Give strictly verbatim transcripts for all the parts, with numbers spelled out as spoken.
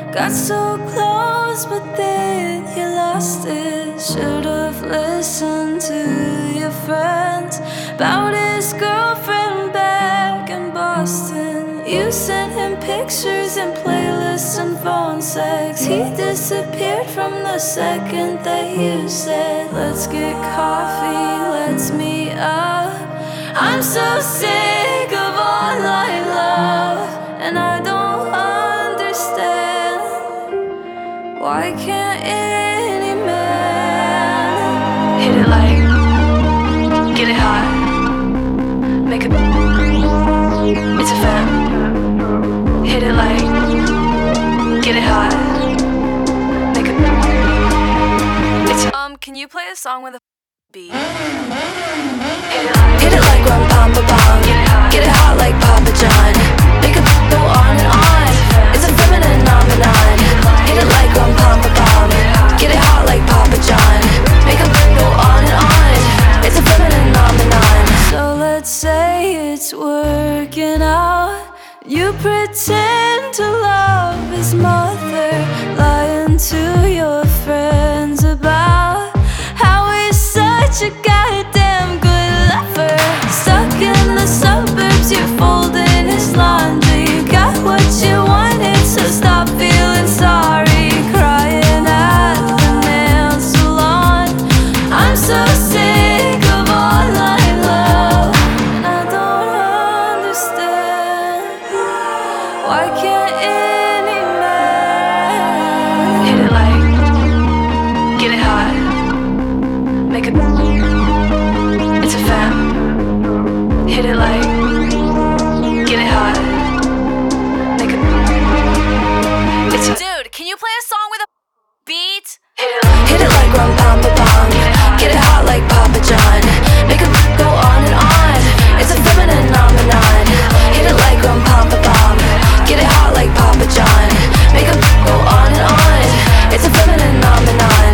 Got so close, but then you lost it. Should've listened to your friends about his girlfriend back in Boston. You sent him pictures and playlists and phone sex. He disappeared from the second that you said, let's get coffee, let's meet up. I'm so sick of online love, and I don't understand, why can't any man hit it like, get it hot, make it, it's a fan. Hit it like, get it hot, make it, it's a, um, can you play a song with a beat? Hit it like, hit it like rum pum pa pum. Get it hot, get it hot like Papa John. Make it go on and on. It's a feminine phenomenon. Hit it like rum pum pa pum. Get it hot like Papa John. Make it go on and on. It's a feminine phenomenon. So let's say it's working out. You pretend to love his mother, lying to your friends about how he's such a goddamn good lover. Stuck in the suburbs, you're folding his laundry. You got what you wanted, so stop feeling sorry. Crying at the nail salon. I'm so sick of online love, and I don't understand, why can't any man hit it like, get it hot, make it, it's a fan. Hit it like, get it hot, make it, it's a, dude, can you play a song with a beat? Hit it like, hit it like rum pum pa pum. Get it hot like Papa John. Make it go on and on. It's a feminine phenomenon. Hit it like rum pum pa pum. Get it hot like Papa John. Make it go on and on. It's a feminine phenomenon.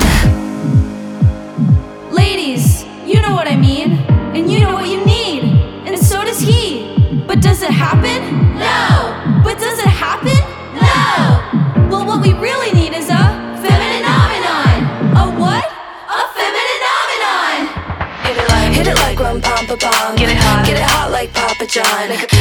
Ladies, you know what I mean, and you know what you need, and so does he. But does it happen? No. But does it happen? No. Well, what we really need is a feminine phenomenon. A what? A feminine phenomenon. hit it like, Hit it like rum pum pa pum. Get it hot, Get it hot like Papa John. make it